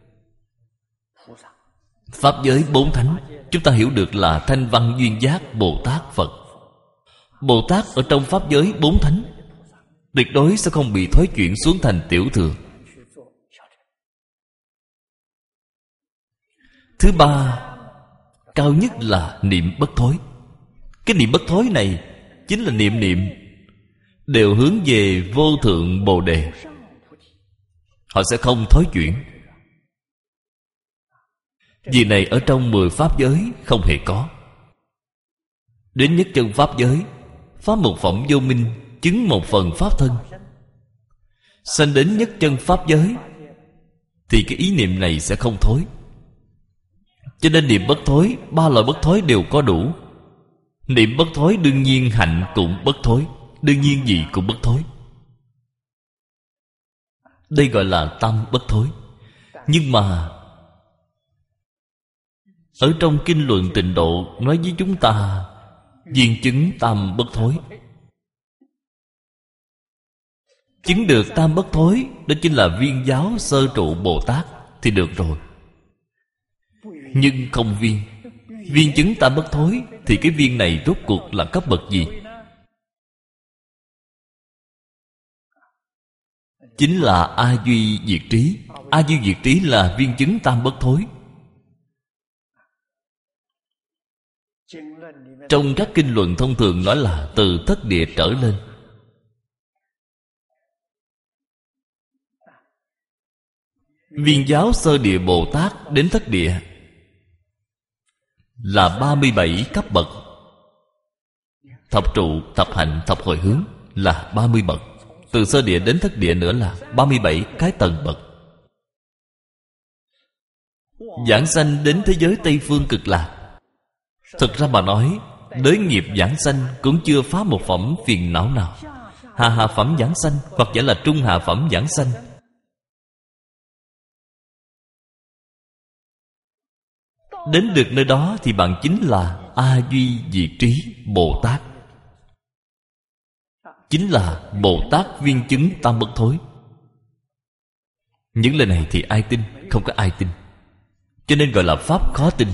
Pháp giới bốn thánh, chúng ta hiểu được là Thanh Văn Duyên Giác Bồ Tát Phật. Bồ Tát ở trong pháp giới bốn thánh tuyệt đối sẽ không bị thối chuyển xuống thành tiểu thừa. Thứ ba, cao nhất là niệm bất thối. Cái niệm bất thối này chính là niệm niệm đều hướng về vô thượng Bồ Đề. Họ sẽ không thối chuyển. Vì này ở trong mười pháp giới không hề có. Đến nhất chân pháp giới, pháp một phẩm vô minh, chứng một phần pháp thân, sanh đến nhất chân pháp giới, thì cái ý niệm này sẽ không thối. Cho nên niệm bất thối, ba loại bất thối đều có đủ. Niệm bất thối đương nhiên hạnh cũng bất thối, đương nhiên gì cũng bất thối. Đây gọi là tâm bất thối. Nhưng mà ở trong kinh luận Tịnh Độ nói với chúng ta viên chứng tam bất thối. Chứng được tam bất thối, đó chính là viên giáo sơ trụ Bồ Tát thì được rồi. Nhưng không viên Viên chứng tam bất thối thì cái viên này rốt cuộc là cấp bậc gì? Chính là A Duy Diệt Trí. A Duy Diệt Trí là viên chứng tam bất thối. Trong các kinh luận thông thường nói là từ thất địa trở lên. Viên giáo sơ địa Bồ Tát đến thất địa là ba mươi bảy cấp bậc. Thập trụ, thập hạnh, thập hồi hướng là ba mươi bậc. Từ sơ địa đến thất địa nữa là ba mươi bảy cái tầng bậc. Giảng sanh đến thế giới Tây Phương Cực Lạc, thực ra mà nói, đới nghiệp giảng sanh cũng chưa phá một phẩm phiền não nào. Hạ hạ phẩm giảng sanh hoặc giả là trung hạ phẩm giảng sanh, đến được nơi đó thì bạn chính là A Duy Diệt Trí Bồ Tát, chính là Bồ Tát viên chứng tam bất thối. Những lời này thì ai tin? Không có ai tin. Cho nên gọi là pháp khó tin.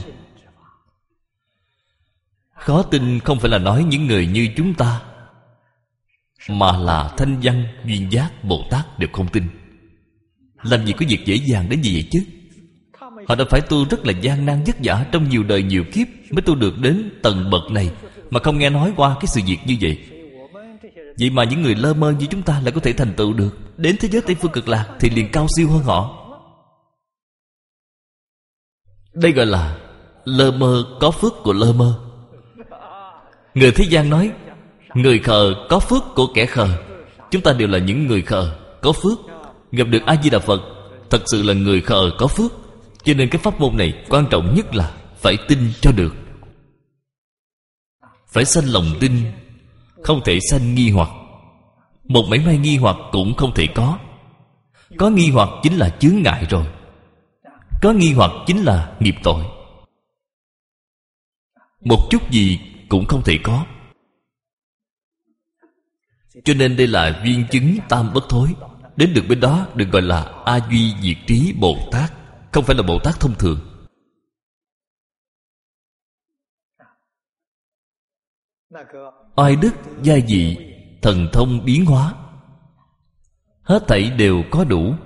Khó tin không phải là nói những người như chúng ta, mà là Thanh Văn Duyên Giác Bồ Tát đều không tin. Làm gì có việc dễ dàng đến gì vậy chứ? Họ đã phải tu rất là gian nan vất vả trong nhiều đời nhiều kiếp mới tu được đến tầng bậc này, mà không nghe nói qua cái sự việc như vậy. Vậy mà những người lơ mơ như chúng ta lại có thể thành tựu được. Đến thế giới Tây Phương Cực Lạc thì liền cao siêu hơn họ. Đây gọi là lơ mơ có phước của lơ mơ. Người thế gian nói người khờ có phước của kẻ khờ. Chúng ta đều là những người khờ có phước. Gặp được A-di-đà Phật thật sự là người khờ có phước. Cho nên cái pháp môn này quan trọng nhất là phải tin cho được. Phải sanh lòng tin, không thể sanh nghi hoặc. Một mảy may nghi hoặc cũng không thể có. Có nghi hoặc chính là chướng ngại rồi. Có nghi hoặc chính là nghiệp tội. Một chút gì cũng không thể có. Cho nên đây là viên chứng tam bất thối. Đến được bên đó được gọi là A Duy Diệt Trí Bồ Tát, không phải là Bồ Tát thông thường. Oai đức, gia dị, thần thông biến hóa, hết thảy đều có đủ.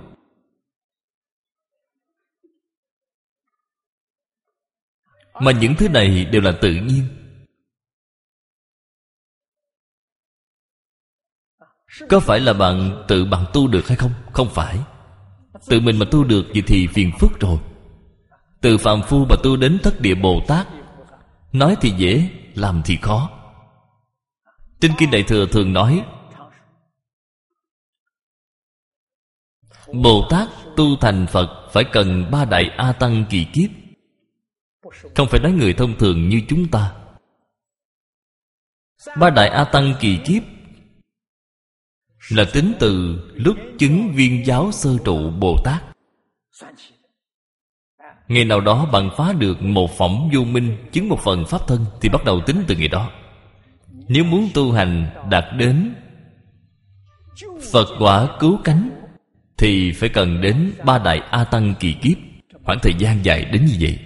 Mà những thứ này đều là tự nhiên. Có phải là bạn tự bạn tu được hay không? Không phải. Tự mình mà tu được vậy thì phiền phức rồi. Từ phàm phu mà tu đến thất địa Bồ Tát, nói thì dễ, làm thì khó. Trên Kinh Đại Thừa thường nói Bồ Tát tu thành Phật phải cần ba đại A Tăng kỳ kiếp. Không phải nói người thông thường như chúng ta. Ba đại A Tăng kỳ kiếp là tính từ lúc chứng viên giáo sơ trụ Bồ Tát. Ngày nào đó bạn phá được một phẩm vô minh, chứng một phần pháp thân, thì bắt đầu tính từ ngày đó. Nếu muốn tu hành đạt đến Phật quả cứu cánh thì phải cần đến ba đại A Tăng kỳ kiếp. Khoảng thời gian dài đến như vậy.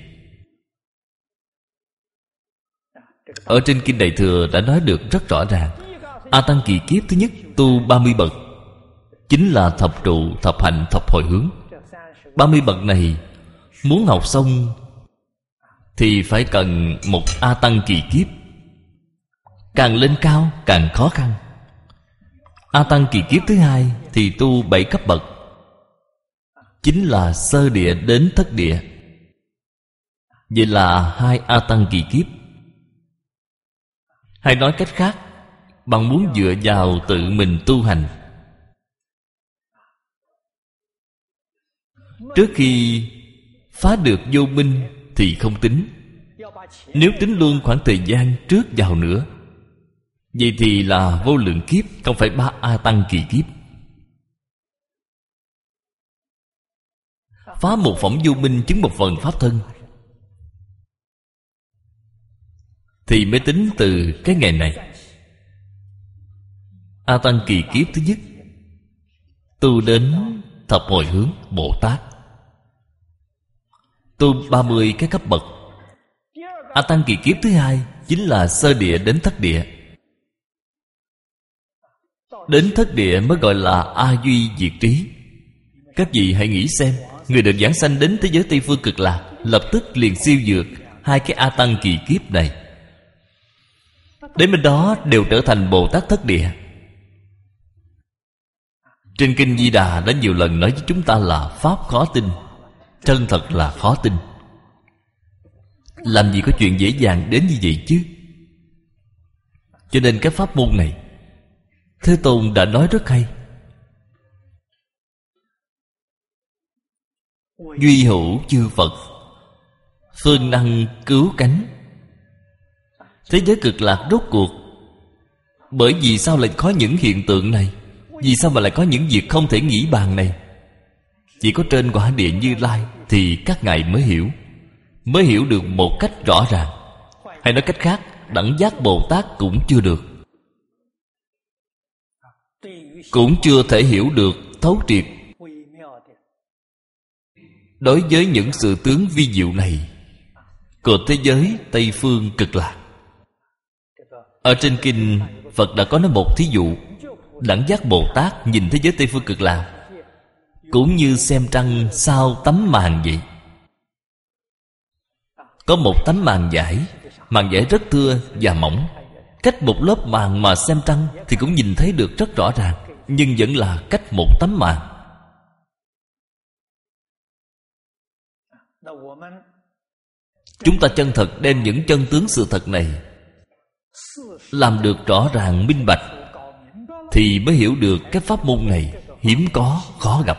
Ở trên Kinh Đại Thừa đã nói được rất rõ ràng. A Tăng kỳ kiếp thứ nhất tu ba mươi bậc, chính là thập trụ, thập hạnh, thập hồi hướng. Ba mươi bậc này muốn học xong thì phải cần một A Tăng kỳ kiếp. Càng lên cao càng khó khăn. A Tăng kỳ kiếp thứ hai thì tu bảy cấp bậc, chính là sơ địa đến thất địa. Vậy là hai A Tăng kỳ kiếp. Hay nói cách khác, bạn muốn dựa vào tự mình tu hành, trước khi phá được vô minh thì không tính. Nếu tính luôn khoảng thời gian trước vào nữa, vậy thì là vô lượng kiếp, không phải ba A Tăng kỳ kiếp. Phá một phẩm vô minh, chứng một phần pháp thân, thì mới tính từ cái ngày này. A Tăng kỳ kiếp thứ nhất tu đến thập hồi hướng Bồ Tát, tu ba mươi cái cấp bậc. A Tăng kỳ kiếp thứ hai chính là sơ địa đến thất địa. Đến thất địa mới gọi là A Duy Diệt Trí. Các vị hãy nghĩ xem, người được giảng sanh đến thế giới Tây Phương Cực Lạc, lập tức liền siêu vượt hai cái A Tăng kỳ kiếp này. Đến bên đó đều trở thành Bồ Tát thất địa. Trên Kinh Di Đà đã nhiều lần nói với chúng ta là pháp khó tin, chân thật là khó tin. Làm gì có chuyện dễ dàng đến như vậy chứ? Cho nên cái pháp môn này Thế Tôn đã nói rất hay. Duy hữu chư Phật, phương năng cứu cánh. Thế giới Cực Lạc rốt cuộc bởi vì sao lại có những hiện tượng này? Vì sao mà lại có những việc không thể nghĩ bàn này? Chỉ có trên quả địa Như Lai thì các ngài mới hiểu, mới hiểu được một cách rõ ràng. Hay nói cách khác, đẳng giác Bồ Tát cũng chưa được, cũng chưa thể hiểu được thấu triệt. Đối với những sự tướng vi diệu này của thế giới Tây Phương Cực Lạc, ở trên Kinh Phật đã có nói một thí dụ. Đẳng giác Bồ Tát nhìn thế giới Tây Phương Cực Lạc cũng như xem trăng sau tấm màn vậy. Có một tấm màn vải, màn vải rất thưa và mỏng, cách một lớp màn mà xem trăng thì cũng nhìn thấy được rất rõ ràng, nhưng vẫn là cách một tấm màn. Chúng ta chân thật đem những chân tướng sự thật này làm được rõ ràng minh bạch, thì mới hiểu được cái pháp môn này hiếm có, khó gặp.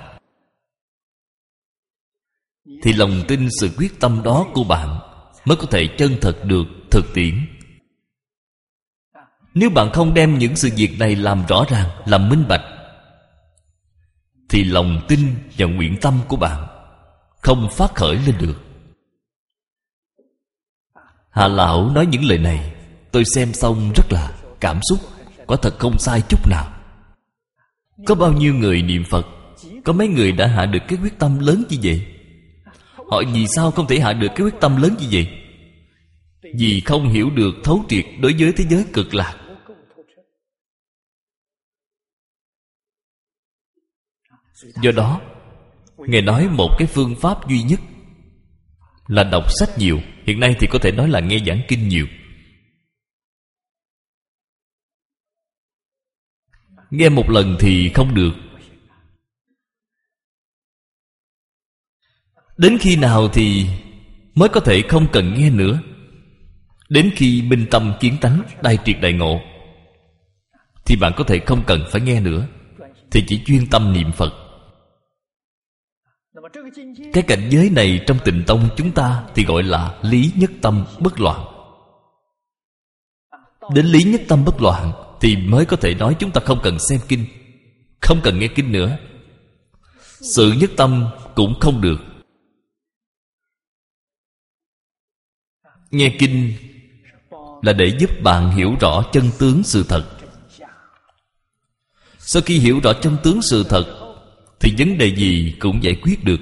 Thì lòng tin, sự quyết tâm đó của bạn mới có thể chân thật được thực tiễn. Nếu bạn không đem những sự việc này làm rõ ràng, làm minh bạch, thì lòng tin và nguyện tâm của bạn không phát khởi lên được. Hà Lão nói những lời này, tôi xem xong rất là cảm xúc, quả thật không sai chút nào. Có bao nhiêu người niệm Phật, có mấy người đã hạ được cái quyết tâm lớn như vậy? Họ vì sao không thể hạ được cái quyết tâm lớn như vậy? Vì không hiểu được thấu triệt đối với thế giới Cực Lạc. Do đó, Ngài nói một cái phương pháp duy nhất là đọc sách nhiều. Hiện nay thì có thể nói là nghe giảng kinh nhiều. Nghe một lần thì không được. Đến khi nào thì mới có thể không cần nghe nữa? Đến khi minh tâm kiến tánh, đại triệt đại ngộ, thì bạn có thể không cần phải nghe nữa, thì chỉ chuyên tâm niệm Phật. Cái cảnh giới này trong Tịnh Tông chúng ta thì gọi là lý nhất tâm bất loạn. Đến lý nhất tâm bất loạn thì mới có thể nói chúng ta không cần xem kinh, không cần nghe kinh nữa. Sự nhất tâm cũng không được. Nghe kinh là để giúp bạn hiểu rõ chân tướng sự thật. Sau khi hiểu rõ chân tướng sự thật thì vấn đề gì cũng giải quyết được.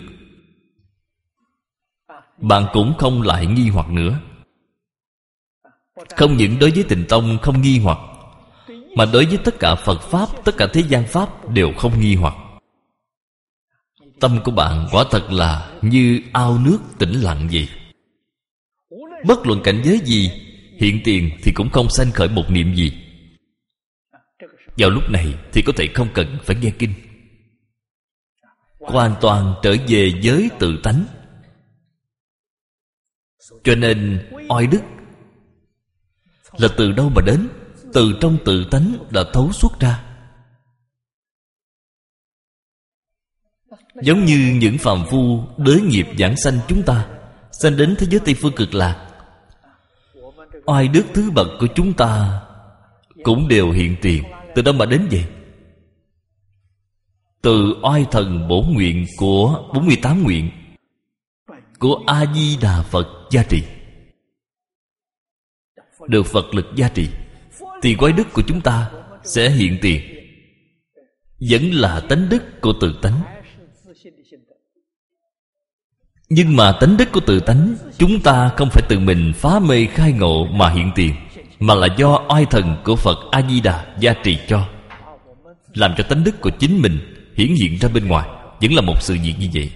Bạn cũng không lại nghi hoặc nữa. Không những đối với Tịnh Tông không nghi hoặc, mà đối với tất cả Phật Pháp, tất cả thế gian Pháp đều không nghi hoặc. Tâm của bạn quả thật là như ao nước tĩnh lặng vậy. Bất luận cảnh giới gì hiện tiền thì cũng không sanh khởi một niệm gì. Vào lúc này thì có thể không cần phải nghe kinh, hoàn toàn trở về giới tự tánh. Cho nên oai đức là từ đâu mà đến? Từ trong tự tánh đã thấu suốt ra. Giống như những phàm phu đới nghiệp giảng sanh chúng ta, sanh đến thế giới Tây Phương Cực Lạc, oai đức thứ bậc của chúng ta cũng đều hiện tiền. Từ đâu mà đến vậy? Từ oai thần bổ nguyện của bốn mươi tám nguyện của A-di-đà Phật gia trì, được Phật lực gia trì, thì oai đức của chúng ta sẽ hiện tiền. Vẫn là tánh đức của tự tánh. Nhưng mà tánh đức của tự tánh chúng ta không phải tự mình phá mê khai ngộ mà hiện tiền, mà là do oai thần của Phật A-di-đà gia trì cho, làm cho tánh đức của chính mình hiển hiện ra bên ngoài. Vẫn là một sự việc như vậy.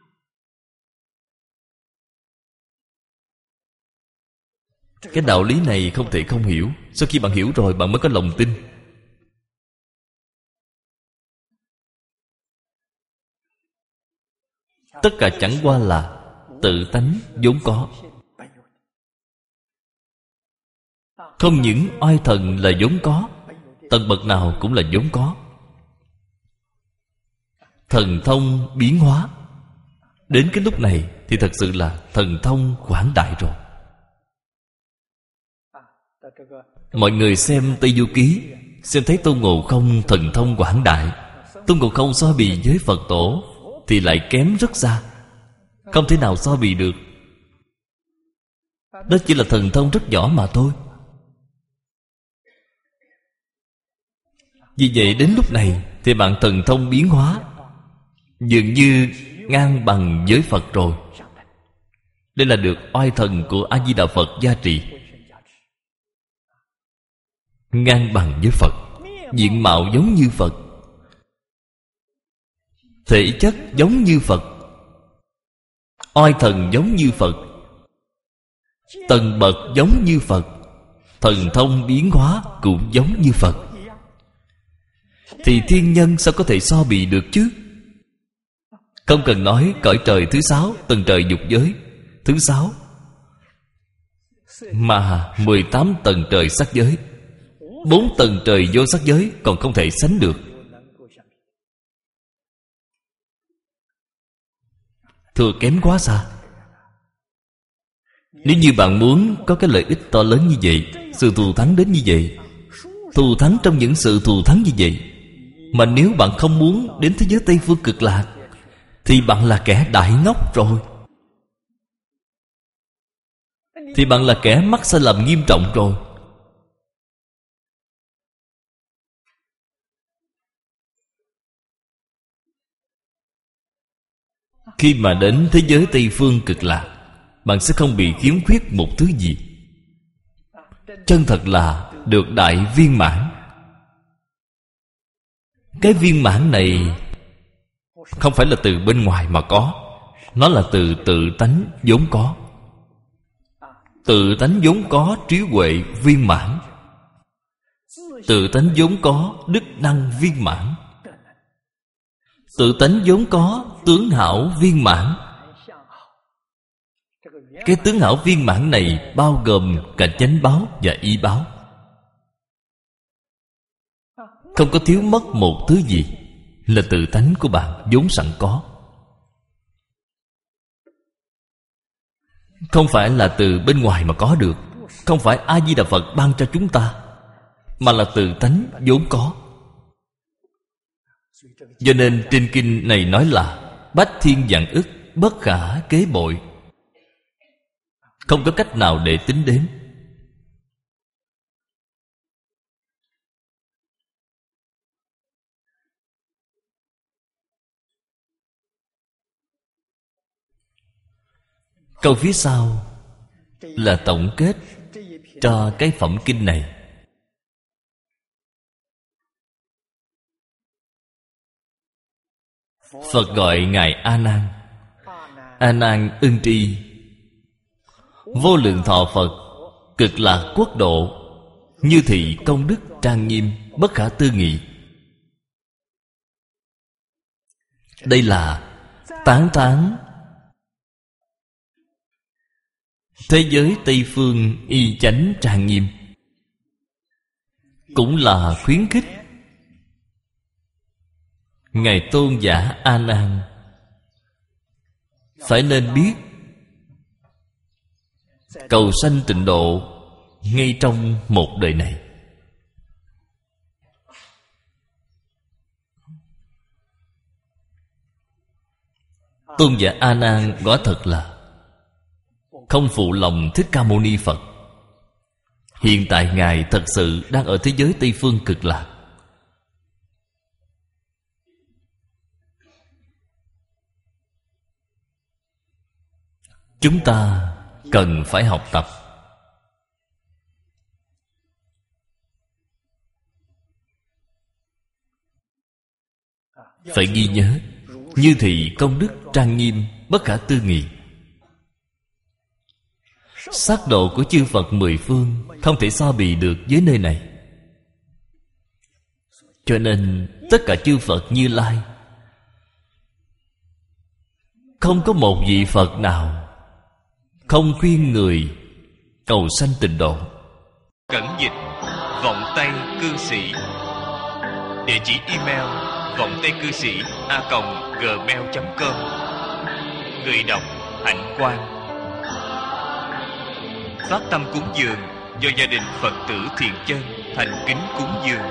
Cái đạo lý này không thể không hiểu. Sau khi bạn hiểu rồi, bạn mới có lòng tin. Tất cả chẳng qua là tự tánh vốn có. Không những oai thần là vốn có, tầng bậc nào cũng là vốn có. Thần thông biến hóa, đến cái lúc này thì thật sự là thần thông quảng đại rồi. Mọi người xem Tây Du Ký, xem thấy Tôn Ngộ Không thần thông quảng đại. Tôn Ngộ Không so bì với Phật Tổ thì lại kém rất xa, không thể nào so bì được. Đó chỉ là thần thông rất nhỏ mà thôi. Vì vậy đến lúc này thì bạn thần thông biến hóa dường như ngang bằng với Phật rồi. Đây là được oai thần của A-di-đà Phật gia trì, ngang bằng với Phật, diện mạo giống như Phật, thể chất giống như Phật, oai thần giống như Phật, tầng bậc giống như Phật, thần thông biến hóa cũng giống như Phật. Thì thiên nhân sao có thể so bì được chứ? Không cần nói cõi trời thứ sáu, tầng trời dục giới thứ sáu, mà mười tám tầng trời sắc giới, bốn tầng trời vô sắc giới còn không thể sánh được. Thừa kém quá xa. Nếu như bạn muốn có cái lợi ích to lớn như vậy, sự thù thắng đến như vậy, thù thắng trong những sự thù thắng như vậy, mà nếu bạn không muốn đến thế giới Tây Phương Cực Lạc, thì bạn là kẻ đại ngốc rồi. Thì bạn là kẻ mắc sai lầm nghiêm trọng rồi. Khi mà đến thế giới Tây Phương Cực Lạc, bạn sẽ không bị khiếm khuyết một thứ gì. Chân thật là được đại viên mãn. Cái viên mãn này không phải là từ bên ngoài mà có, nó là từ tự tánh vốn có. Tự tánh vốn có trí huệ viên mãn, Tự tánh vốn có đức năng viên mãn, tự tánh vốn có tướng hảo viên mãn. Cái tướng hảo viên mãn này bao gồm cả chánh báo và y báo, không có thiếu mất một thứ gì, là tự tánh của bạn vốn sẵn có. Không phải là từ bên ngoài mà có được, không phải A Di Đà Phật ban cho chúng ta, mà là tự tánh vốn có. Cho nên trên kinh này nói là bách thiên vạn ức bất khả kế bội, không có cách nào để tính đến. Câu phía sau là tổng kết cho cái phẩm kinh này. Phật gọi Ngài A Nan. A Nan ưng tri vô lượng thọ Phật, cực lạc quốc độ, như thị công đức trang nghiêm, bất khả tư nghị. Đây là tán tán thế giới Tây phương y chánh trang nghiêm, cũng là khuyến khích Ngài tôn giả A Nan phải nên biết cầu sanh tịnh độ ngay trong một đời này. Tôn giả A Nan quả thật là không phụ lòng Thích Ca Mâu Ni Phật. Hiện tại Ngài thật sự đang ở thế giới Tây phương cực lạc. Chúng ta cần phải học tập. Phải ghi nhớ, như thị công đức trang nghiêm, bất khả tư nghị. Sát độ của chư Phật mười phương không thể so bì được với nơi này. Cho nên tất cả chư Phật Như Lai, không có một vị Phật nào không khuyên người cầu sanh tịnh độ. Cẩn dịch vọng tây cư sĩ. Địa chỉ email vọng tây cư sĩ a còng gmail chấm com. Người đọc Hạnh Quang. Phát tâm cúng dường do gia đình Phật tử Thiện Chân thành kính cúng dường.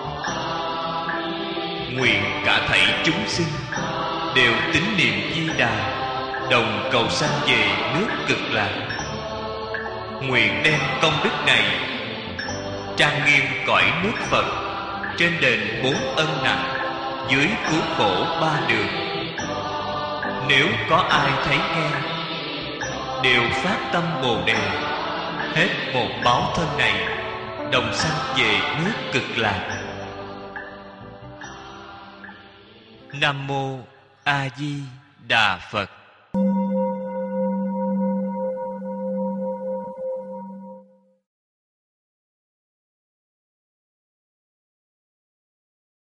Nguyện cả thảy chúng sinh đều tín niệm Di Đà, đồng cầu sanh về nước cực lạc. Nguyện đem công đức này trang nghiêm cõi nước Phật, trên đền bốn ân nặng, dưới cứu khổ ba đường. Nếu có ai thấy nghe, đều phát tâm Bồ Đề, hết một báo thân này, đồng sanh về nước cực lạc. Nam mô A Di Đà Phật.